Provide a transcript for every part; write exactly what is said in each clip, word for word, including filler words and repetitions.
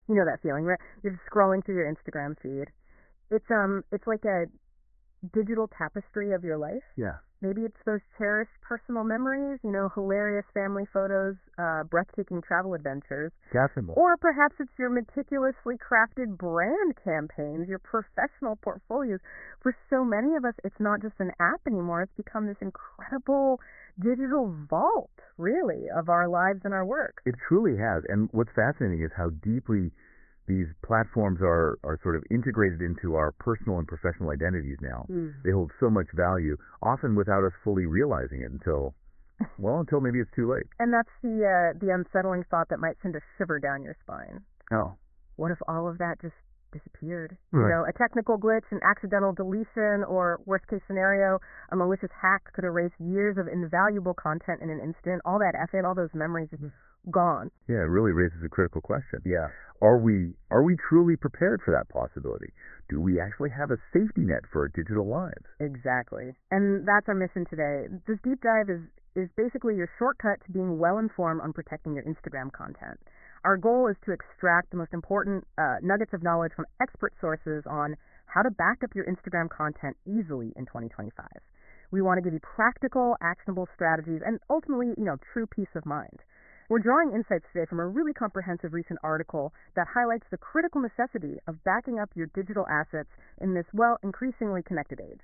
You know that feeling, right? You're just scrolling through your Instagram feed. It's um, it's like a digital tapestry of your life. Yeah. Maybe it's those cherished personal memories, you know, hilarious family photos, uh, breathtaking travel adventures. Definitely. Or perhaps it's your meticulously crafted brand campaigns, your professional portfolios. For so many of us, it's not just an app anymore. It's become this incredible digital vault, really, of our lives and our work. It truly has. And what's fascinating is how deeply these platforms are, are sort of integrated into our personal and professional identities now. Mm. They hold so much value, often without us fully realizing it until, well, until maybe it's too late. And that's the uh, the unsettling thought that might send a shiver down your spine. Oh. What if all of that just disappeared? Right. You know, a technical glitch, an accidental deletion, or worst case scenario, a malicious hack could erase years of invaluable content in an instant. All that effort, all those memories, just gone. Yeah, it really raises a critical question. Yeah. Are we are we truly prepared for that possibility? Do we actually have a safety net for our digital lives? Exactly. And that's our mission today. This deep dive is, is basically your shortcut to being well informed on protecting your Instagram content. Our goal is to extract the most important uh, nuggets of knowledge from expert sources on how to back up your Instagram content easily in twenty twenty-five. We want to give you practical, actionable strategies and ultimately, you know, true peace of mind. We're drawing insights today from a really comprehensive recent article that highlights the critical necessity of backing up your digital assets in this, well, increasingly connected age.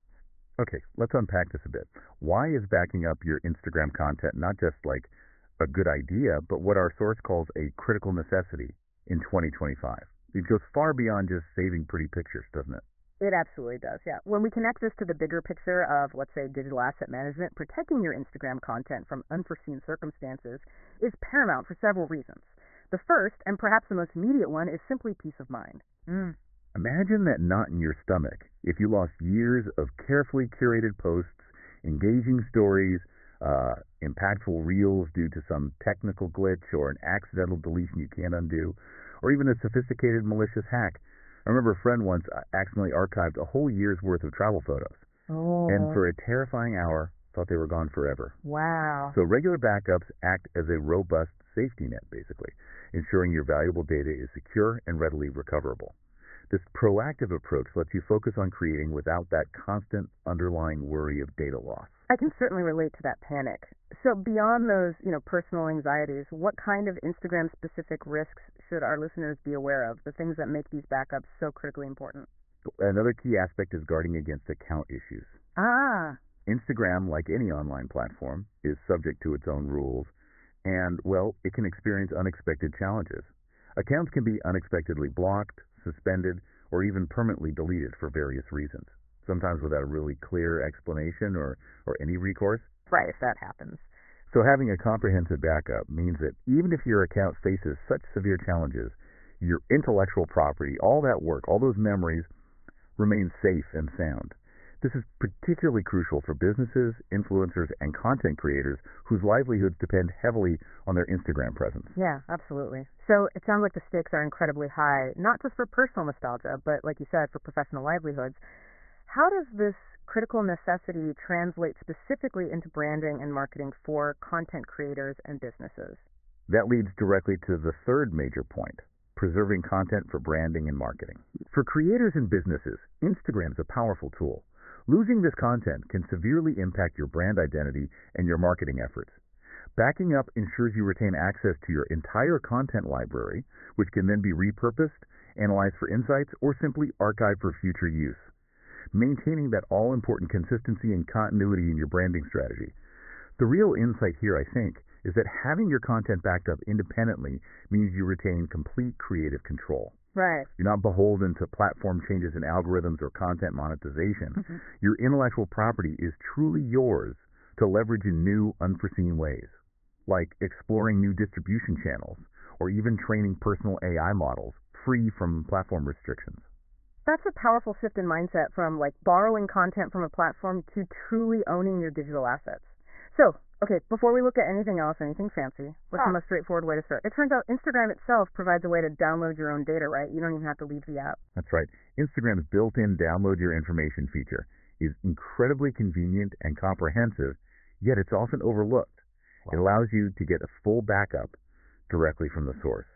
Okay, let's unpack this a bit. Why is backing up your Instagram content not just like a good idea, but what our source calls a critical necessity in twenty twenty-five? It goes far beyond just saving pretty pictures, doesn't it? It absolutely does, yeah. When we connect this to the bigger picture of, let's say, digital asset management, protecting your Instagram content from unforeseen circumstances is paramount for several reasons. The first, and perhaps the most immediate one, is simply peace of mind. Mm. Imagine that knot in your stomach if you lost years of carefully curated posts, engaging stories, uh, impactful reels due to some technical glitch or an accidental deletion you can't undo, or even a sophisticated malicious hack. I remember a friend once accidentally archived a whole year's worth of travel photos. Oh. And for a terrifying hour, thought they were gone forever. Wow. So regular backups act as a robust safety net, basically, ensuring your valuable data is secure and readily recoverable. This proactive approach lets you focus on creating without that constant underlying worry of data loss. I can certainly relate to that panic. So beyond those, you know, personal anxieties, what kind of Instagram-specific risks should our listeners be aware of, the things that make these backups so critically important? Another key aspect is guarding against account issues. Ah. Instagram, like any online platform, is subject to its own rules, and, well, it can experience unexpected challenges. Accounts can be unexpectedly blocked, suspended, or even permanently deleted for various reasons, sometimes without a really clear explanation or, or any recourse. Right, if that happens. So having a comprehensive backup means that even if your account faces such severe challenges, your intellectual property, all that work, all those memories, remain safe and sound. This is particularly crucial for businesses, influencers, and content creators whose livelihoods depend heavily on their Instagram presence. Yeah, absolutely. So it sounds like the stakes are incredibly high, not just for personal nostalgia, but like you said, for professional livelihoods. How does this critical necessity translate specifically into branding and marketing for content creators and businesses? That leads directly to the third major point: preserving content for branding and marketing. For creators and businesses, Instagram is a powerful tool. Losing this content can severely impact your brand identity and your marketing efforts. Backing up ensures you retain access to your entire content library, which can then be repurposed, analyzed for insights, or simply archived for future use. Maintaining that all-important consistency and continuity in your branding strategy. The real insight here, I think, is that having your content backed up independently means you retain complete creative control. Right. You're not beholden to platform changes in algorithms or content monetization. Mm-hmm. Your intellectual property is truly yours to leverage in new, unforeseen ways, like exploring new distribution channels or even training personal A I models free from platform restrictions. That's a powerful shift in mindset from like borrowing content from a platform to truly owning your digital assets. So, okay, before we look at anything else, anything fancy, what's ah. the most straightforward way to start? It turns out Instagram itself provides a way to download your own data, right? You don't even have to leave the app. That's right. Instagram's built-in download your information feature is incredibly convenient and comprehensive, yet it's often overlooked. Wow. It allows you to get a full backup directly from the source.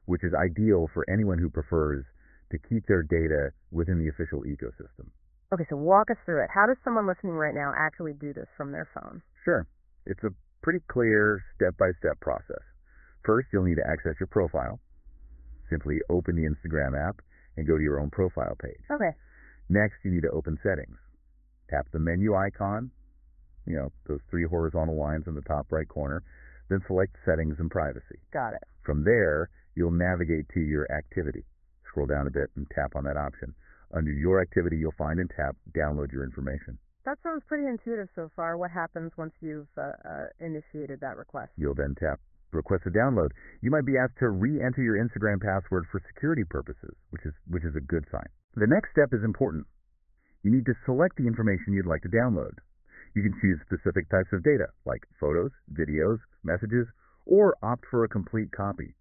which is ideal for anyone who prefers to keep their data within the official ecosystem. Okay, so walk us through it. How does someone listening right now actually do this from their phone? Sure. It's a pretty clear step-by-step process. First, you'll need to access your profile. Simply open the Instagram app and go to your own profile page. Okay. Next, you need to open settings. Tap the menu icon, you know, those three horizontal lines in the top right corner, then select settings and privacy. Got it. From there, you'll navigate to your activity. Scroll down a bit and tap on that option. Under your activity, you'll find and tap download your information. That sounds pretty intuitive so far. What happens once you've uh, uh, initiated that request? You'll then tap request a download. You might be asked to re-enter your Instagram password for security purposes, which is which is a good sign. The next step is important. You need to select the information you'd like to download. You can choose specific types of data, like photos, videos, messages, or opt for a complete copy.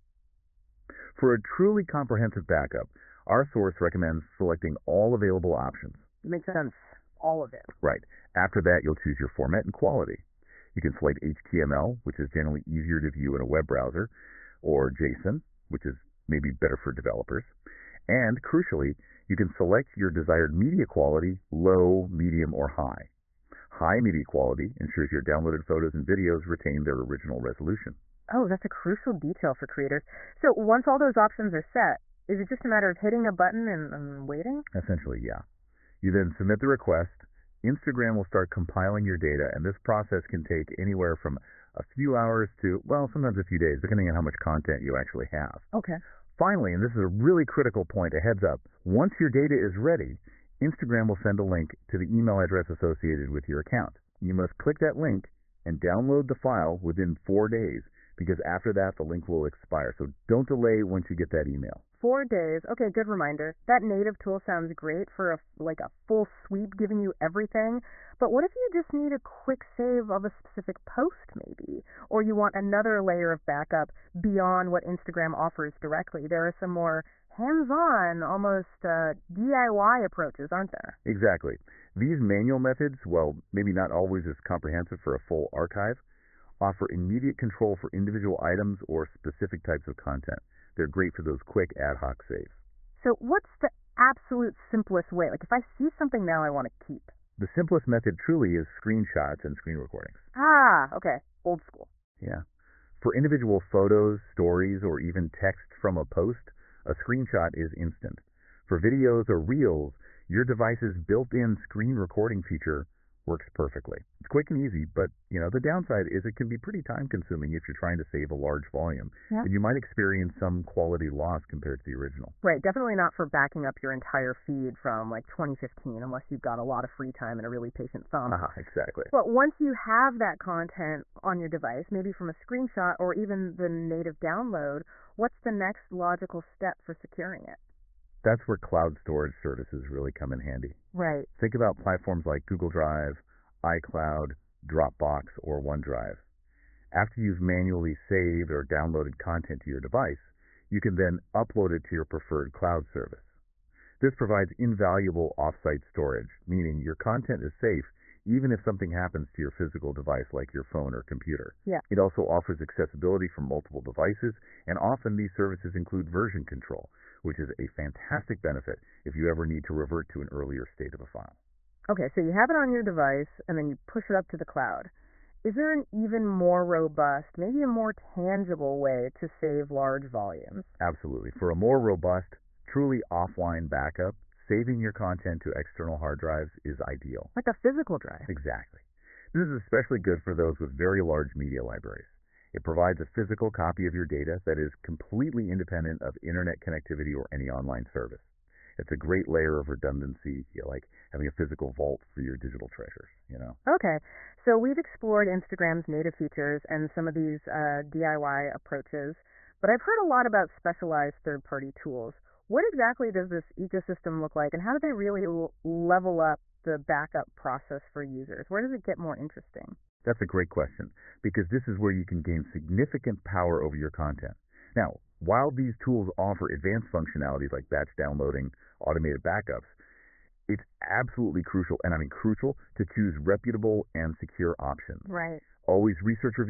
For a truly comprehensive backup, our source recommends selecting all available options. It makes sense. All of it. Right. After that, you'll choose your format and quality. You can select H T M L, which is generally easier to view in a web browser, or JSON, which is maybe better for developers. And crucially, you can select your desired media quality, low, medium, or high. High media quality ensures your downloaded photos and videos retain their original resolution. Oh, that's a crucial detail for creators. So once all those options are set, is it just a matter of hitting a button and, and waiting? Essentially, yeah. You then submit the request. Instagram will start compiling your data, and this process can take anywhere from a few hours to, well, sometimes a few days, depending on how much content you actually have. Okay. Finally, and this is a really critical point, a heads up, once your data is ready, Instagram will send a link to the email address associated with your account. You must click that link and download the file within four days, because after that, the link will expire. So don't delay once you get that email. Four days. Okay, good reminder. That native tool sounds great for a, like a full sweep giving you everything. But what if you just need a quick save of a specific post maybe? Or you want another layer of backup beyond what Instagram offers directly? There are some more hands-on, almost uh, D I Y approaches, aren't there? Exactly. These manual methods, while maybe not always as comprehensive for a full archive, offer immediate control for individual items or specific types of content. They're great for those quick ad hoc saves. So what's the absolute simplest way? Like if I see something now I want to keep. The simplest method truly is screenshots and screen recordings. Ah, okay. Old school. Yeah. For individual photos, stories, or even text from a post, a screenshot is instant. For videos or reels, your device's built-in screen recording feature works perfectly. It's quick and easy, but you know the downside is it can be pretty time-consuming if you're trying to save a large volume, yeah. and you might experience some quality loss compared to the original. Right, definitely not for backing up your entire feed from like twenty fifteen, unless you've got a lot of free time and a really patient thumb. Ah, exactly. But once you have that content on your device, maybe from a screenshot or even the native download, what's the next logical step for securing it? That's where cloud storage services really come in handy. Right. Think about platforms like Google Drive, iCloud, Dropbox, or OneDrive. After you've manually saved or downloaded content to your device, you can then upload it to your preferred cloud service. This provides invaluable off-site storage, meaning your content is safe even if something happens to your physical device like your phone or computer. Yeah. It also offers accessibility for multiple devices, and often these services include version control, which is a fantastic benefit if you ever need to revert to an earlier state of a file. Okay, so you have it on your device, and then you push it up to the cloud. Is there an even more robust, maybe a more tangible way to save large volumes? Absolutely. For a more robust, truly offline backup, saving your content to external hard drives is ideal. Like a physical drive. Exactly. This is especially good for those with very large media libraries. It provides a physical copy of your data that is completely independent of internet connectivity or any online service. It's a great layer of redundancy, you know, like having a physical vault for your digital treasures, you know? Okay, so we've explored Instagram's native features and some of these uh, D I Y approaches, but I've heard a lot about specialized third-party tools. What exactly does this ecosystem look like, and how do they really l- level up the backup process for users? Where does it get more interesting? That's a great question, because this is where you can gain significant power over your content. Now, while these tools offer advanced functionalities like batch downloading, automated backups, it's absolutely crucial, and I mean crucial, to choose reputable and secure options. Right. Always research reviews,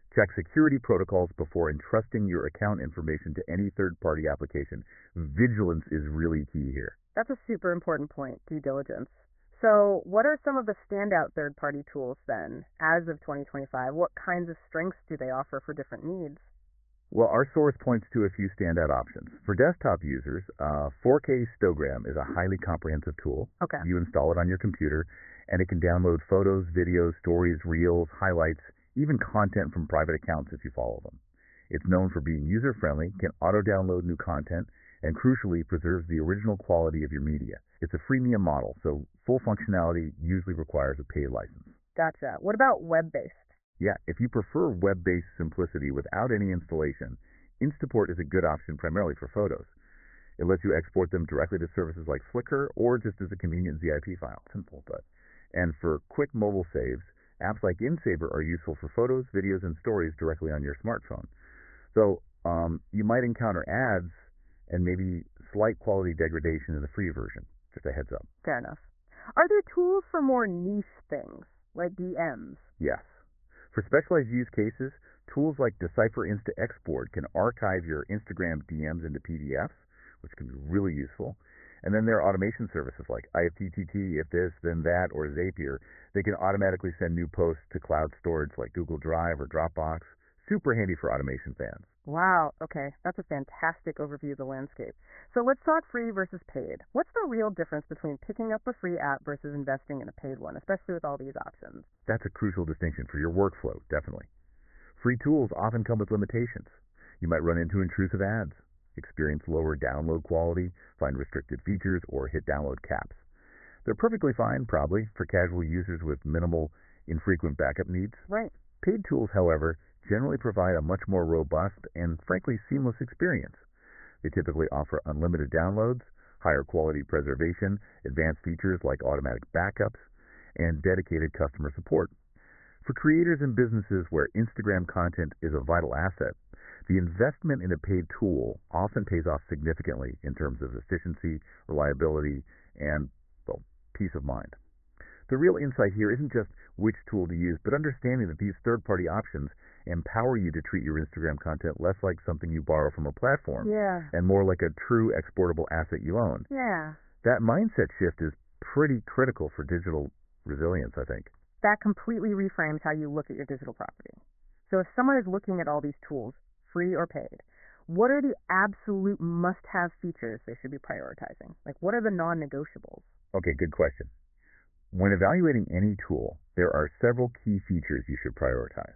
Check security protocols before entrusting your account information to any third-party application. Vigilance is really key here. That's a super important point, due diligence. So what are some of the standout third-party tools then, as of twenty twenty-five? What kinds of strengths do they offer for different needs? Well, our source points to a few standout options. For desktop users, uh, four K Stogram is a highly comprehensive tool. Okay. You install it on your computer, and it can download photos, videos, stories, reels, highlights, even content from private accounts if you follow them. It's known for being user-friendly, can auto-download new content, and crucially preserves the original quality of your media. It's a freemium model, so full functionality usually requires a paid license. Gotcha. What about web-based? Yeah, if you prefer web-based simplicity without any installation, Instaport is a good option primarily for photos. It lets you export them directly to services like Flickr or just as a convenient zip file. Simple, but. And for quick mobile saves, apps like InSaver are useful for photos, videos, and stories directly on your smartphone. So um, you might encounter ads and maybe slight quality degradation in the free version. Just a heads up. Fair enough. Are there tools for more niche things, like D Ms? Yes. For specialized use cases, tools like Decipher Insta Export can archive your Instagram D Ms into P D Fs, which can be really useful. And then there are automation services like I F T T T, If This, Then That, or Zapier. They can automatically send new posts to cloud storage like Google Drive or Dropbox. Super handy for automation fans. Wow, okay, that's a fantastic overview of the landscape. So let's talk free versus paid. What's the real difference between picking up a free app versus investing in a paid one, especially with all these options? That's a crucial distinction for your workflow, definitely. Free tools often come with limitations. You might run into intrusive ads, experience lower download quality, find restricted features, or hit download caps. They're perfectly fine, probably, for casual users with minimal, infrequent backup needs. Right. Paid tools, however, generally provide a much more robust and, frankly, seamless experience. They typically offer unlimited downloads, higher quality preservation, advanced features like automatic backups, and dedicated customer support. For creators and businesses where Instagram content is a vital asset, the investment in a paid tool often pays off significantly in terms of efficiency, reliability, and, well, peace of mind. The real insight here isn't just which tool to use, but understanding that these third-party options empower you to treat your Instagram content less like something you borrow from a platform Yeah. and more like a true exportable asset you own. Yeah. That mindset shift is pretty critical for digital resilience, I think. That completely reframes how you look at your digital property. So if someone is looking at all these tools, free or paid, what are the absolute must-have features they should be prioritizing? Like, what are the non-negotiables? Okay, good question. When evaluating any tool, there are several key features you should prioritize.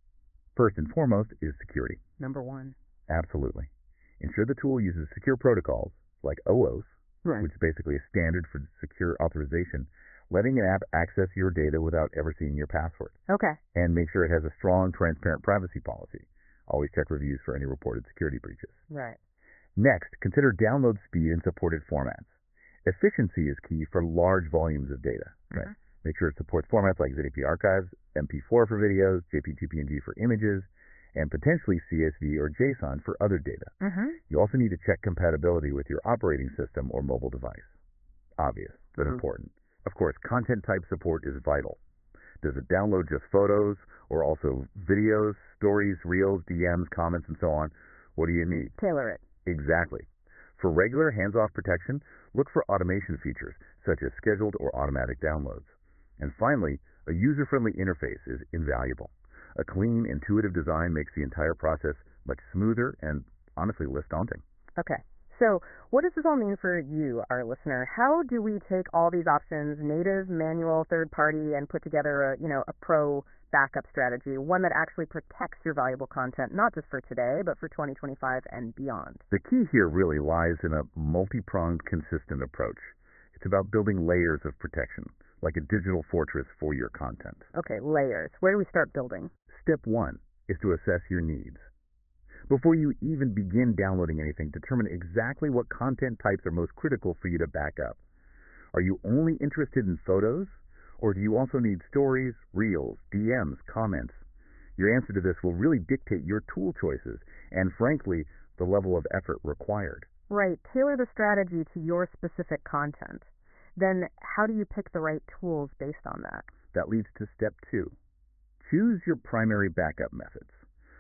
First and foremost is security. Number one. Absolutely. Ensure the tool uses secure protocols like OAuth, Right. which is basically a standard for secure authorization, letting an app access your data without ever seeing your password. Okay. And make sure it has a strong, transparent privacy policy. Always check reviews for any reported security breaches. Right. Next, consider download speed and supported formats. Efficiency is key for large volumes of data. Right? Mhm. Make sure it supports formats like Z P archives, M P four for videos, J P G P N G for images, and potentially C S V or JSON for other data. Mm-hmm. You also need to check compatibility with your operating system or mobile device. Obvious, but Mhm. important. Of course, content type support is vital. Does it download just photos or also videos, stories, reels, D Ms, comments, and so on? What do you need? Tailor it. Exactly. For regular hands-off protection, look for automation features such as scheduled or automatic downloads. And finally, a user-friendly interface is invaluable. A clean, intuitive design makes the entire process much smoother and honestly less daunting. Okay. So what does this all mean for you, our listener? How do we take all these options, native, manual, third party, and put together a, you know, a pro backup strategy, one that actually protects your valuable content, not just for today, but for twenty twenty-five and beyond? The key here really lies in a multi-pronged, consistent approach. It's about building layers of protection, like a digital fortress for your content. Okay, layers. Where do we start building? Step one is to assess your needs. Before you even begin downloading anything, determine exactly what content types are most critical for you to back up. Are you only interested in photos, or do you also need stories, reels, D Ms, comments? Your answer to this will really dictate your tool choices and, frankly, the level of effort required. Right. Tailor the strategy to your specific content. Then how do you pick the right tools based on that? That leads to step two. Choose your primary backup methods.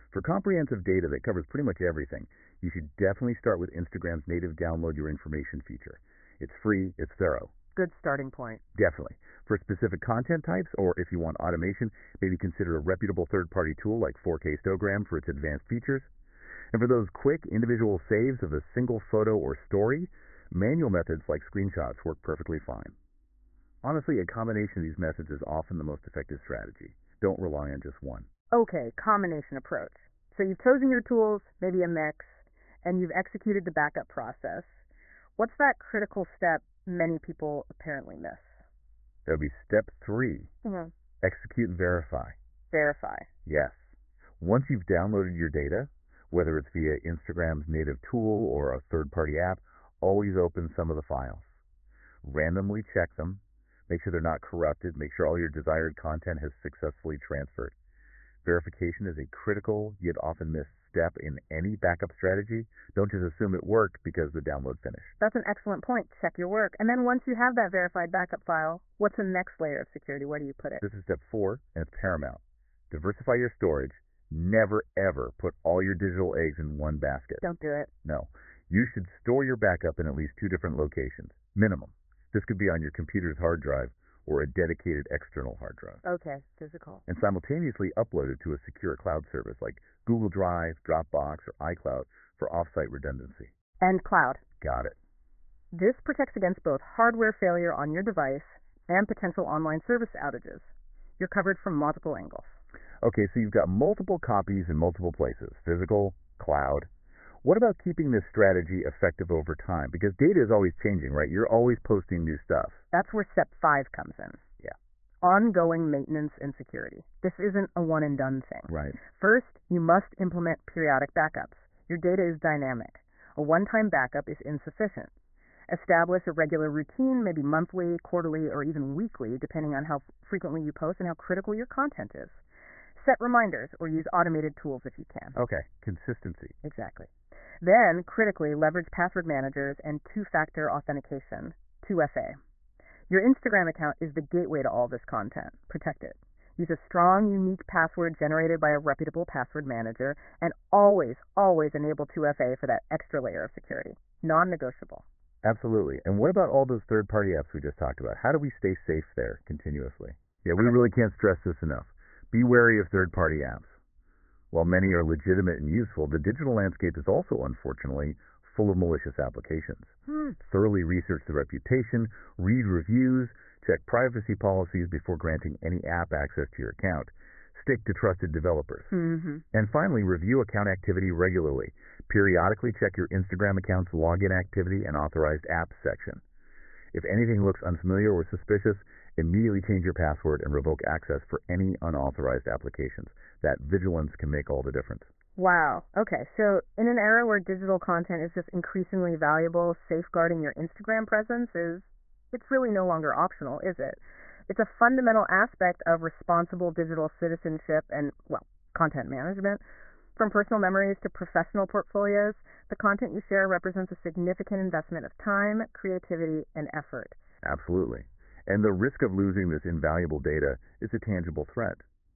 For comprehensive data that covers pretty much everything, you should definitely start with Instagram's native download your information feature. It's free, it's thorough. Good starting point. Definitely. For specific content types, or if you want automation, maybe consider a reputable third-party tool like four K Stogram for its advanced features. And for those quick individual saves of a single photo or story, manual methods like screenshots work perfectly fine. Honestly, a combination of these methods is often the most effective strategy. Don't rely on just one. Okay, combination approach. So you've chosen your tools, maybe a mix, and you've executed the backup process. What's that critical step many people apparently miss? That would be step three. Mm-hmm. Execute and verify. Verify. Yes. Once you've downloaded your data, whether it's via Instagram's native tool or a third-party app, always open some of the files. Randomly check them. Make sure they're not corrupted. Make sure all your desired content has successfully transferred. Verification is a critical yet often missed step in any backup strategy. Don't just assume it worked because the download finished. That's an excellent point. Check your work. And then once you have that verified backup file, what's the next layer of security? Where do you put it? This is step four, and it's paramount. Diversify your storage. Never, ever put all your digital eggs in one basket. Don't do it. No. You should store your backup in at least two different locations. Minimum. This could be on your computer's hard drive or a dedicated external hard drive. Okay, physical. And simultaneously upload it to a secure cloud service like Google Drive, Dropbox, or iCloud for offsite redundancy. And cloud. Got it. This protects against both hardware failure on your device and potential online service outages. You're covered from multiple angles. Okay, so you've got multiple copies in multiple places, physical, cloud. What about keeping this strategy effective over time? Because data is always changing, right? You're always posting new stuff. That's where step five comes in. Yeah. Ongoing maintenance and security. This isn't a one and done thing. Right. First, you must implement periodic backups. Your data is dynamic. A one-time backup is insufficient. Establish a regular routine, maybe monthly, quarterly, or even weekly, depending on how frequently you post and how critical your content is. Set reminders or use automated tools if you can. Okay, consistency. Exactly. Then, critically, leverage password managers and two-factor authentication, two F A. Your Instagram account is the gateway to all this content. Protect it. Use a strong, unique password generated by a reputable password manager, and always, always enable two F A for that extra layer of security. Non-negotiable. Absolutely. And what about all those third-party apps we just talked about? How do we stay safe there continuously? Yeah, we really can't stress this enough. Be wary of third-party apps. While many are legitimate and useful, the digital landscape is also, unfortunately, full of malicious applications. Hmm. Thoroughly research the reputation, read reviews, check privacy policies before granting any app access to your account. Stick to trusted developers. Mm-hmm. And finally, review account activity regularly. Periodically check your Instagram account's login activity and authorized apps section. If anything looks unfamiliar or suspicious, immediately change your password and revoke access for any unauthorized applications. That vigilance can make all the difference. Wow. Okay, so in an era where digital content is just increasingly valuable, safeguarding your Instagram presence is, it's really no longer optional, is it? It's a fundamental aspect of responsible digital citizenship and, well, content management. From personal memories to professional portfolios, the content you share represents a significant investment of time, creativity, and effort. Absolutely. And the risk of losing this invaluable data is a tangible threat.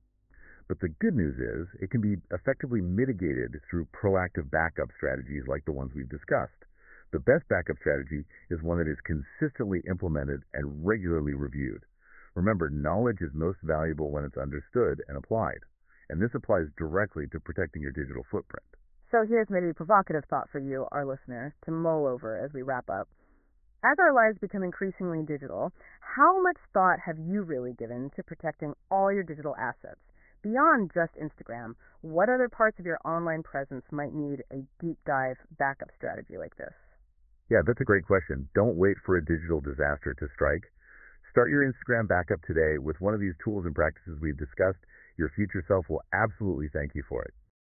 But the good news is it can be effectively mitigated through proactive backup strategies like the ones we've discussed. The best backup strategy is one that is consistently implemented and regularly reviewed. Remember, knowledge is most valuable when it's understood and applied. And this applies directly to protecting your digital footprint. So here's maybe a provocative thought for you, our listener, to mull over as we wrap up. As our lives become increasingly digital, how much thought have you really given to protecting all your digital assets? Beyond just Instagram, what other parts of your online presence might need a deep dive backup strategy like this? Yeah, that's a great question. Don't wait for a digital disaster to strike. Start your Instagram backup today with one of these tools and practices we've discussed. Your future self will absolutely thank you for it.